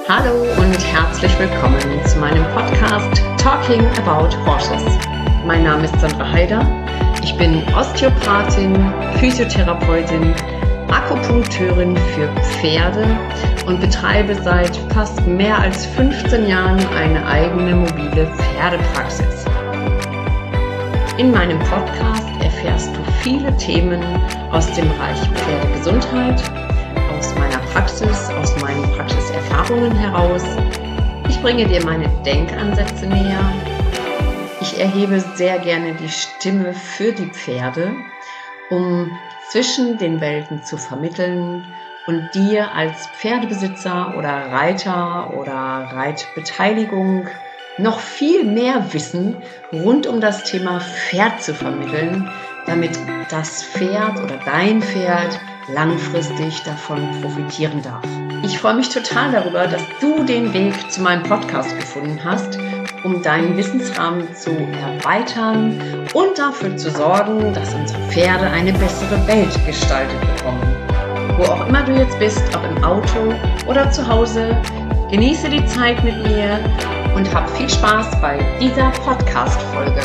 Hallo und herzlich willkommen zu meinem Podcast Talking About Horses. Mein Name ist Sandra Heider. Ich bin Osteopathin, Physiotherapeutin, Akupunkteurin für Pferde und betreibe seit fast mehr als 15 Jahren eine eigene mobile Pferdepraxis. In meinem Podcast erfährst du viele Themen aus dem Bereich Pferdegesundheit, aus meiner Praxis, aus meinen Praxiserfahrungen heraus. Ich bringe dir meine Denkansätze näher. Ich erhebe sehr gerne die Stimme für die Pferde, um zwischen den Welten zu vermitteln und dir als Pferdebesitzer oder Reiter oder Reitbeteiligung noch viel mehr Wissen rund um das Thema Pferd zu vermitteln, damit das Pferd oder dein Pferd langfristig davon profitieren darf. Ich freue mich total darüber, dass du den Weg zu meinem Podcast gefunden hast, um deinen Wissensrahmen zu erweitern und dafür zu sorgen, dass unsere Pferde eine bessere Welt gestaltet bekommen. Wo auch immer du jetzt bist, ob im Auto oder zu Hause, genieße die Zeit mit mir und hab viel Spaß bei dieser Podcast-Folge.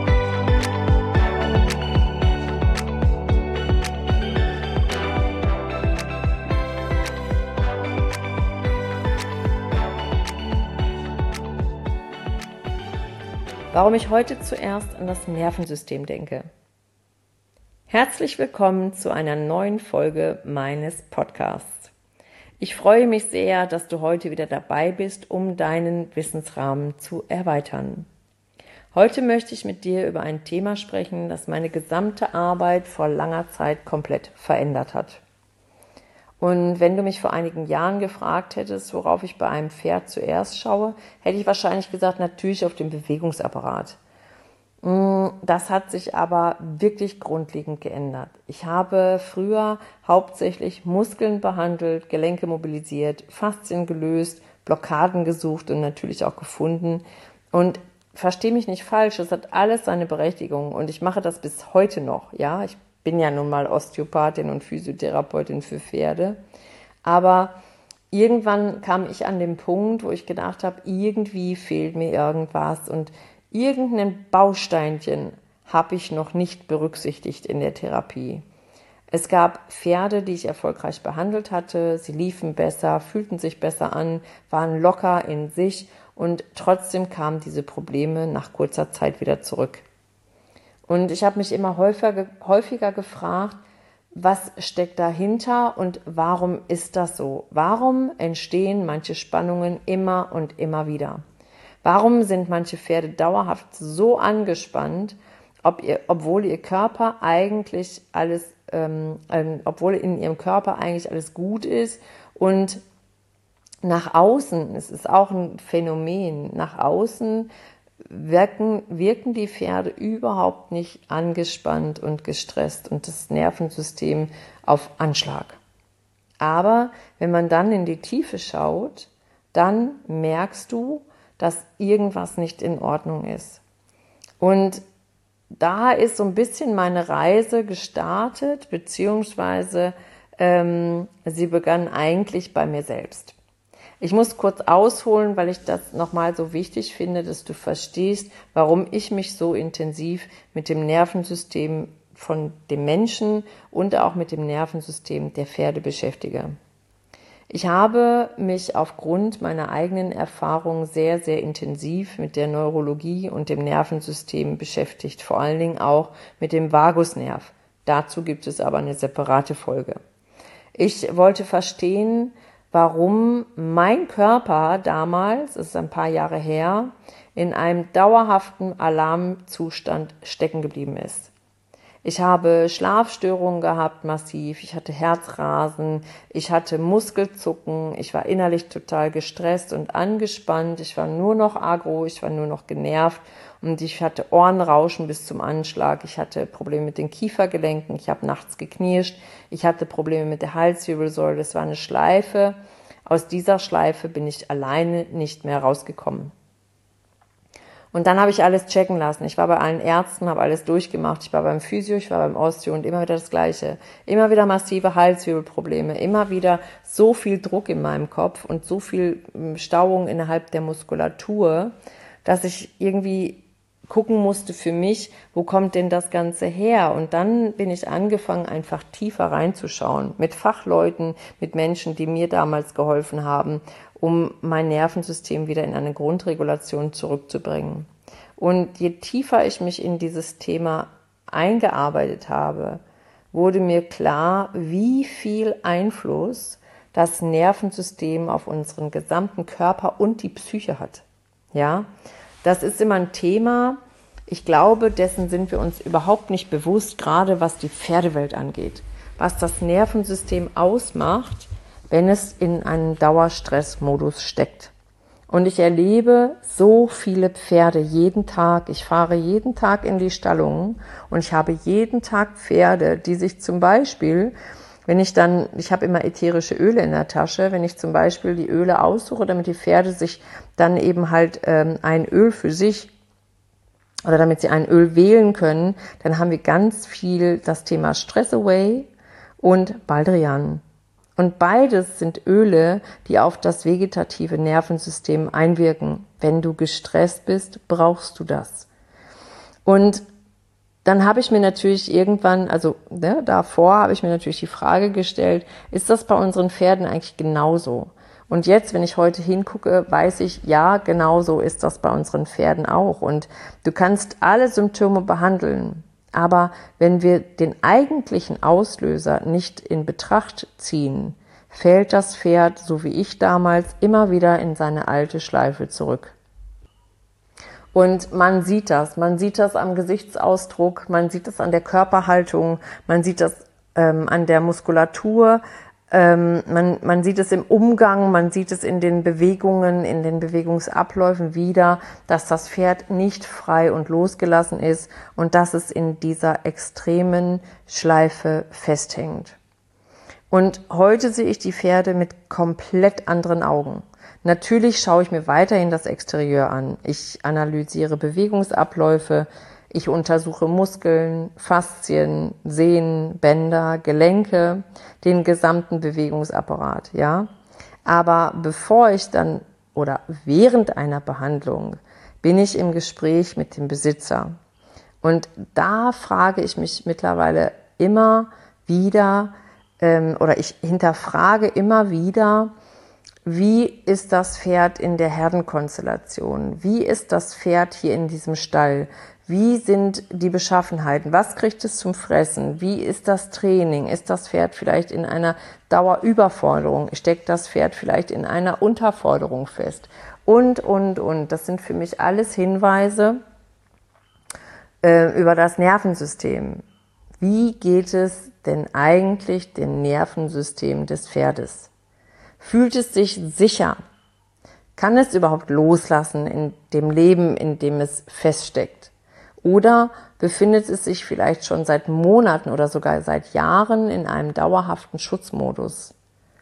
Warum ich heute zuerst an das Nervensystem denke. Herzlich willkommen zu einer neuen Folge meines Podcasts. Ich freue mich sehr, dass du heute wieder dabei bist, um deinen Wissensrahmen zu erweitern. Heute möchte ich mit dir über ein Thema sprechen, das meine gesamte Arbeit vor langer Zeit komplett verändert hat. Und wenn du mich vor einigen Jahren gefragt hättest, worauf ich bei einem Pferd zuerst schaue, hätte ich wahrscheinlich gesagt, natürlich auf den Bewegungsapparat. Das hat sich aber wirklich grundlegend geändert. Ich habe früher hauptsächlich Muskeln behandelt, Gelenke mobilisiert, Faszien gelöst, Blockaden gesucht und natürlich auch gefunden. Und versteh mich nicht falsch, es hat alles seine Berechtigung und ich mache das bis heute noch. Ja, ich bin ja nun mal Osteopathin und Physiotherapeutin für Pferde. Aber irgendwann kam ich an den Punkt, wo ich gedacht habe, irgendwie fehlt mir irgendwas und irgendein Bausteinchen habe ich noch nicht berücksichtigt in der Therapie. Es gab Pferde, die ich erfolgreich behandelt hatte. Sie liefen besser, fühlten sich besser an, waren locker in sich und trotzdem kamen diese Probleme nach kurzer Zeit wieder zurück. Und ich habe mich immer häufiger gefragt, was steckt dahinter und warum ist das so? Warum entstehen manche Spannungen immer und immer wieder? Warum sind manche Pferde dauerhaft so angespannt, obwohl in ihrem Körper eigentlich alles gut ist und nach außen, es ist auch ein Phänomen, nach außen wirken die Pferde überhaupt nicht angespannt und gestresst und das Nervensystem auf Anschlag. Aber wenn man dann in die Tiefe schaut, dann merkst du, dass irgendwas nicht in Ordnung ist. Und da ist so ein bisschen meine Reise gestartet, beziehungsweise sie begann eigentlich bei mir selbst. Ich muss kurz ausholen, weil ich das nochmal so wichtig finde, dass du verstehst, warum ich mich so intensiv mit dem Nervensystem von dem Menschen und auch mit dem Nervensystem der Pferde beschäftige. Ich habe mich aufgrund meiner eigenen Erfahrung sehr, sehr intensiv mit der Neurologie und dem Nervensystem beschäftigt, vor allen Dingen auch mit dem Vagusnerv. Dazu gibt es aber eine separate Folge. Ich wollte verstehen, warum mein Körper damals, das ist ein paar Jahre her, in einem dauerhaften Alarmzustand stecken geblieben ist. Ich habe Schlafstörungen gehabt, massiv, ich hatte Herzrasen, ich hatte Muskelzucken, ich war innerlich total gestresst und angespannt, ich war nur noch aggro, ich war nur noch genervt und ich hatte Ohrenrauschen bis zum Anschlag, ich hatte Probleme mit den Kiefergelenken, ich habe nachts geknirscht, ich hatte Probleme mit der Halswirbelsäule, das war eine Schleife. Aus dieser Schleife bin ich alleine nicht mehr rausgekommen. Und dann habe ich alles checken lassen. Ich war bei allen Ärzten, habe alles durchgemacht. Ich war beim Physio, ich war beim Osteo und immer wieder das Gleiche. Immer wieder massive Halswirbelprobleme, immer wieder so viel Druck in meinem Kopf und so viel Stauung innerhalb der Muskulatur, dass ich irgendwie gucken musste für mich, wo kommt denn das Ganze her? Und dann bin ich angefangen, einfach tiefer reinzuschauen, mit Fachleuten, mit Menschen, die mir damals geholfen haben, um mein Nervensystem wieder in eine Grundregulation zurückzubringen. Und je tiefer ich mich in dieses Thema eingearbeitet habe, wurde mir klar, wie viel Einfluss das Nervensystem auf unseren gesamten Körper und die Psyche hat. Ja, das ist immer ein Thema. Ich glaube, dessen sind wir uns überhaupt nicht bewusst, gerade was die Pferdewelt angeht, was das Nervensystem ausmacht, wenn es in einem Dauerstressmodus steckt. Und ich erlebe so viele Pferde jeden Tag. Ich fahre jeden Tag in die Stallungen und ich habe jeden Tag Pferde, die sich zum Beispiel, ich habe immer ätherische Öle in der Tasche, wenn ich zum Beispiel die Öle aussuche, damit die Pferde sich dann eben halt ein Öl für sich oder damit sie ein Öl wählen können, dann haben wir ganz viel das Thema Stress Away und Baldrian. Und beides sind Öle, die auf das vegetative Nervensystem einwirken. Wenn du gestresst bist, brauchst du das. Und dann habe ich mir natürlich irgendwann, davor habe ich mir natürlich die Frage gestellt, ist das bei unseren Pferden eigentlich genauso? Und jetzt, wenn ich heute hingucke, weiß ich, ja, genauso ist das bei unseren Pferden auch. Und du kannst alle Symptome behandeln. Aber wenn wir den eigentlichen Auslöser nicht in Betracht ziehen, fällt das Pferd, so wie ich damals, immer wieder in seine alte Schleife zurück. Und man sieht das am Gesichtsausdruck, man sieht das an der Körperhaltung, man sieht das an der Muskulatur, man sieht es im Umgang, man sieht es in den Bewegungen, in den Bewegungsabläufen wieder, dass das Pferd nicht frei und losgelassen ist und dass es in dieser extremen Schleife festhängt. Und heute sehe ich die Pferde mit komplett anderen Augen. Natürlich schaue ich mir weiterhin das Exterieur an. Ich analysiere Bewegungsabläufe, ich untersuche Muskeln, Faszien, Sehnen, Bänder, Gelenke, den gesamten Bewegungsapparat, ja. Aber bevor ich dann oder während einer Behandlung bin ich im Gespräch mit dem Besitzer. Und da frage ich mich mittlerweile immer wieder, oder ich hinterfrage immer wieder, wie ist das Pferd in der Herdenkonstellation? Wie ist das Pferd hier in diesem Stall? Wie sind die Beschaffenheiten? Was kriegt es zum Fressen? Wie ist das Training? Ist das Pferd vielleicht in einer Dauerüberforderung? Steckt das Pferd vielleicht in einer Unterforderung fest? Und. Das sind für mich alles Hinweise über das Nervensystem. Wie geht es denn eigentlich dem Nervensystem des Pferdes? Fühlt es sich sicher? Kann es überhaupt loslassen in dem Leben, in dem es feststeckt? Oder befindet es sich vielleicht schon seit Monaten oder sogar seit Jahren in einem dauerhaften Schutzmodus?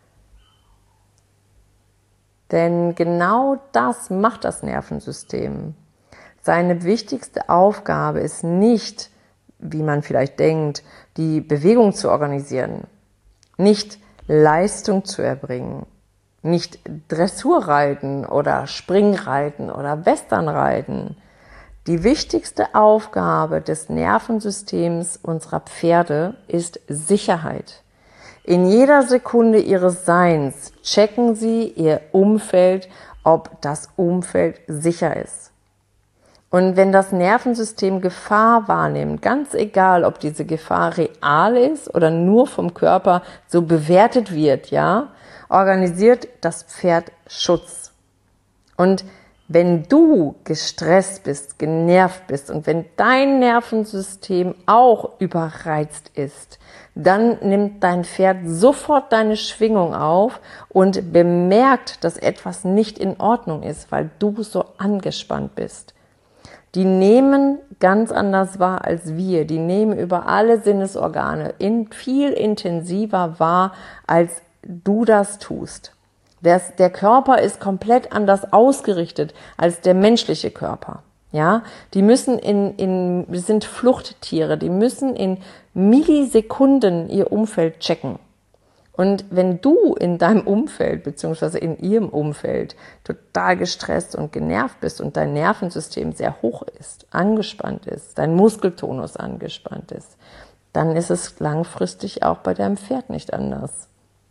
Denn genau das macht das Nervensystem. Seine wichtigste Aufgabe ist nicht, wie man vielleicht denkt, die Bewegung zu organisieren, nicht Leistung zu erbringen, nicht Dressurreiten oder Springreiten oder Westernreiten. Die wichtigste Aufgabe des Nervensystems unserer Pferde ist Sicherheit. In jeder Sekunde ihres Seins checken sie ihr Umfeld, ob das Umfeld sicher ist. Und wenn das Nervensystem Gefahr wahrnimmt, ganz egal, ob diese Gefahr real ist oder nur vom Körper so bewertet wird, ja, organisiert das Pferd Schutz. Und wenn du gestresst bist, genervt bist und wenn dein Nervensystem auch überreizt ist, dann nimmt dein Pferd sofort deine Schwingung auf und bemerkt, dass etwas nicht in Ordnung ist, weil du so angespannt bist. Die nehmen ganz anders wahr als wir. Die nehmen über alle Sinnesorgane viel intensiver wahr, als du das tust. Der Körper ist komplett anders ausgerichtet als der menschliche Körper. Ja, die müssen sind Fluchttiere, die müssen in Millisekunden ihr Umfeld checken. Und wenn du in deinem Umfeld beziehungsweise in ihrem Umfeld total gestresst und genervt bist und dein Nervensystem sehr hoch ist, angespannt ist, dein Muskeltonus angespannt ist, dann ist es langfristig auch bei deinem Pferd nicht anders.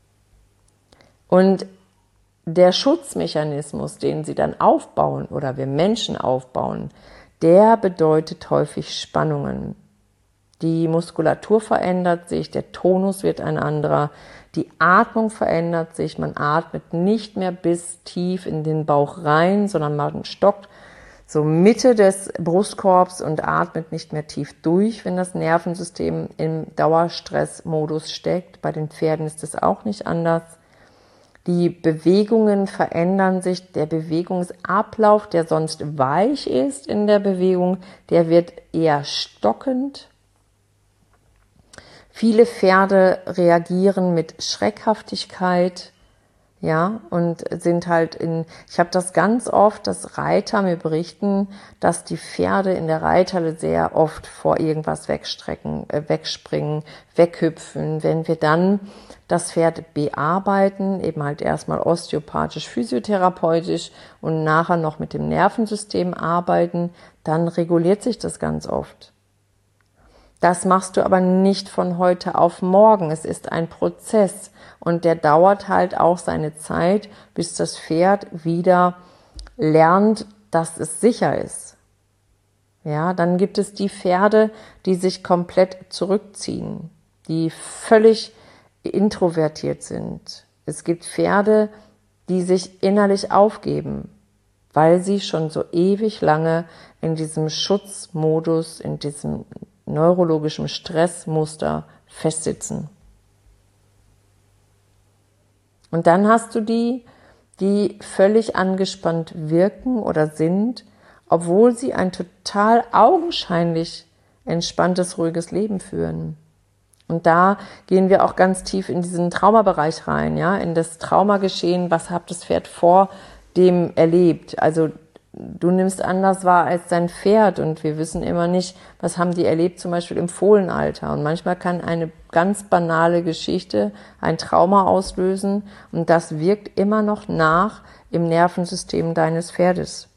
Und der Schutzmechanismus, den sie dann aufbauen oder wir Menschen aufbauen, der bedeutet häufig Spannungen. Die Muskulatur verändert sich, der Tonus wird ein anderer, die Atmung verändert sich, man atmet nicht mehr bis tief in den Bauch rein, sondern man stockt so Mitte des Brustkorbs und atmet nicht mehr tief durch, wenn das Nervensystem im Dauerstressmodus steckt. Bei den Pferden ist es auch nicht anders. Die Bewegungen verändern sich, der Bewegungsablauf, der sonst weich ist in der Bewegung, der wird eher stockend. Viele Pferde reagieren mit Schreckhaftigkeit, ja, und sind halt ich habe das ganz oft, dass Reiter mir berichten, dass die Pferde in der Reithalle sehr oft vor irgendwas wegspringen, weghüpfen. Wenn wir dann das Pferd bearbeiten, eben halt erstmal osteopathisch, physiotherapeutisch und nachher noch mit dem Nervensystem arbeiten, dann reguliert sich das ganz oft. Das machst du aber nicht von heute auf morgen. Es ist ein Prozess und der dauert halt auch seine Zeit, bis das Pferd wieder lernt, dass es sicher ist. Ja, dann gibt es die Pferde, die sich komplett zurückziehen, die völlig introvertiert sind. Es gibt Pferde, die sich innerlich aufgeben, weil sie schon so ewig lange in diesem Schutzmodus, in diesem neurologischen Stressmuster festsitzen. Und dann hast du die völlig angespannt wirken oder sind, obwohl sie ein total augenscheinlich entspanntes, ruhiges Leben führen. Und da gehen wir auch ganz tief in diesen Traumabereich rein, ja, in das Traumageschehen, was hat das Pferd vor dem erlebt. Also du nimmst anders wahr als dein Pferd und wir wissen immer nicht, was haben die erlebt, zum Beispiel im Fohlenalter. Und manchmal kann eine ganz banale Geschichte ein Trauma auslösen und das wirkt immer noch nach im Nervensystem deines Pferdes.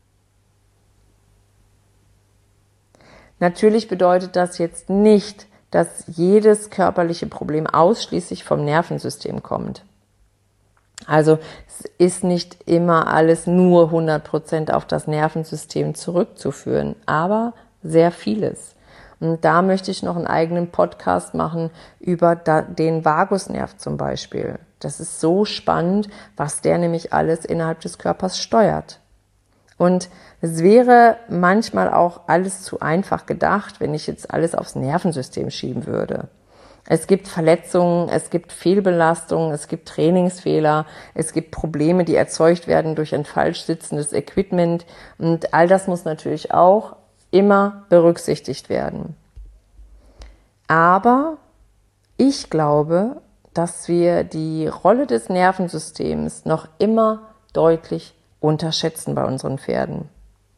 Natürlich bedeutet das jetzt nicht, dass jedes körperliche Problem ausschließlich vom Nervensystem kommt. Also es ist nicht immer alles nur 100% auf das Nervensystem zurückzuführen, aber sehr vieles. Und da möchte ich noch einen eigenen Podcast machen über den Vagusnerv zum Beispiel. Das ist so spannend, was der nämlich alles innerhalb des Körpers steuert. Und es wäre manchmal auch alles zu einfach gedacht, wenn ich jetzt alles aufs Nervensystem schieben würde. Es gibt Verletzungen, es gibt Fehlbelastungen, es gibt Trainingsfehler, es gibt Probleme, die erzeugt werden durch ein falsch sitzendes Equipment. Und all das muss natürlich auch immer berücksichtigt werden. Aber ich glaube, dass wir die Rolle des Nervensystems noch immer deutlich unterschätzen bei unseren Pferden.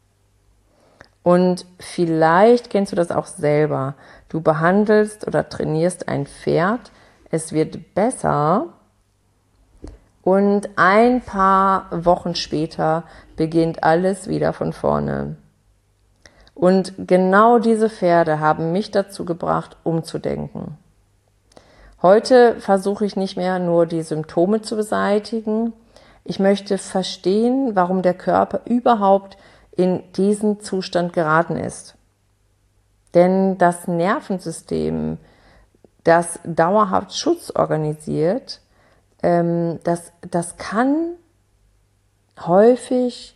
Und vielleicht kennst du das auch selber. Du behandelst oder trainierst ein Pferd, es wird besser und ein paar Wochen später beginnt alles wieder von vorne. Und genau diese Pferde haben mich dazu gebracht, umzudenken. Heute versuche ich nicht mehr nur die Symptome zu beseitigen. Ich möchte verstehen, warum der Körper überhaupt in diesen Zustand geraten ist. Denn das Nervensystem, das dauerhaft Schutz organisiert, das kann häufig,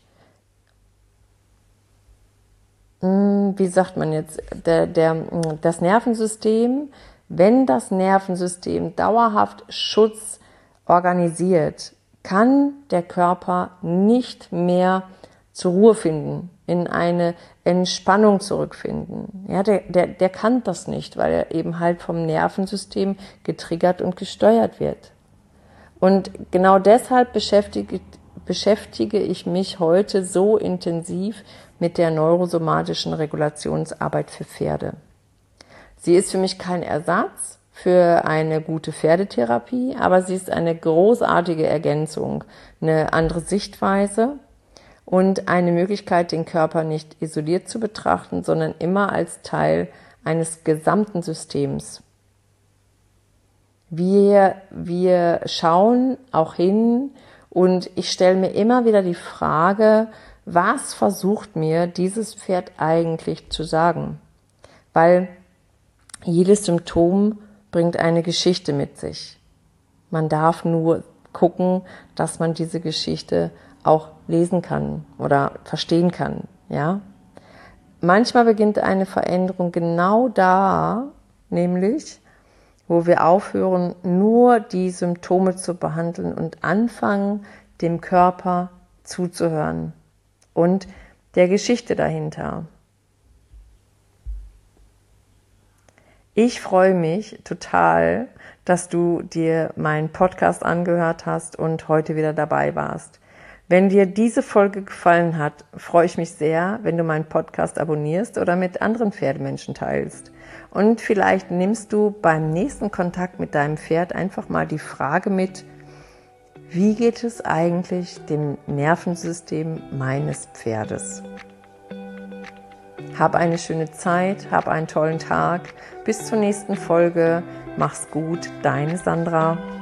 wie sagt man jetzt, das Nervensystem, wenn das Nervensystem dauerhaft Schutz organisiert, kann der Körper nicht mehr zur Ruhe finden, in eine Entspannung zurückfinden. Ja, der kann das nicht, weil er eben halt vom Nervensystem getriggert und gesteuert wird. Und genau deshalb beschäftige beschäftige ich mich heute so intensiv mit der neurosomatischen Regulationsarbeit für Pferde. Sie ist für mich kein Ersatz für eine gute Pferdetherapie, aber sie ist eine großartige Ergänzung, eine andere Sichtweise und eine Möglichkeit, den Körper nicht isoliert zu betrachten, sondern immer als Teil eines gesamten Systems. Wir schauen auch hin und ich stelle mir immer wieder die Frage, was versucht mir dieses Pferd eigentlich zu sagen? Weil jedes Symptom bringt eine Geschichte mit sich. Man darf nur gucken, dass man diese Geschichte auch lesen kann oder verstehen kann, ja? Manchmal beginnt eine Veränderung genau da, nämlich, wo wir aufhören, nur die Symptome zu behandeln und anfangen, dem Körper zuzuhören und der Geschichte dahinter. Ich freue mich total, dass du dir meinen Podcast angehört hast und heute wieder dabei warst. Wenn dir diese Folge gefallen hat, freue ich mich sehr, wenn du meinen Podcast abonnierst oder mit anderen Pferdemenschen teilst. Und vielleicht nimmst du beim nächsten Kontakt mit deinem Pferd einfach mal die Frage mit, wie geht es eigentlich dem Nervensystem meines Pferdes? Hab eine schöne Zeit, hab einen tollen Tag. Bis zur nächsten Folge. Mach's gut, deine Sandra.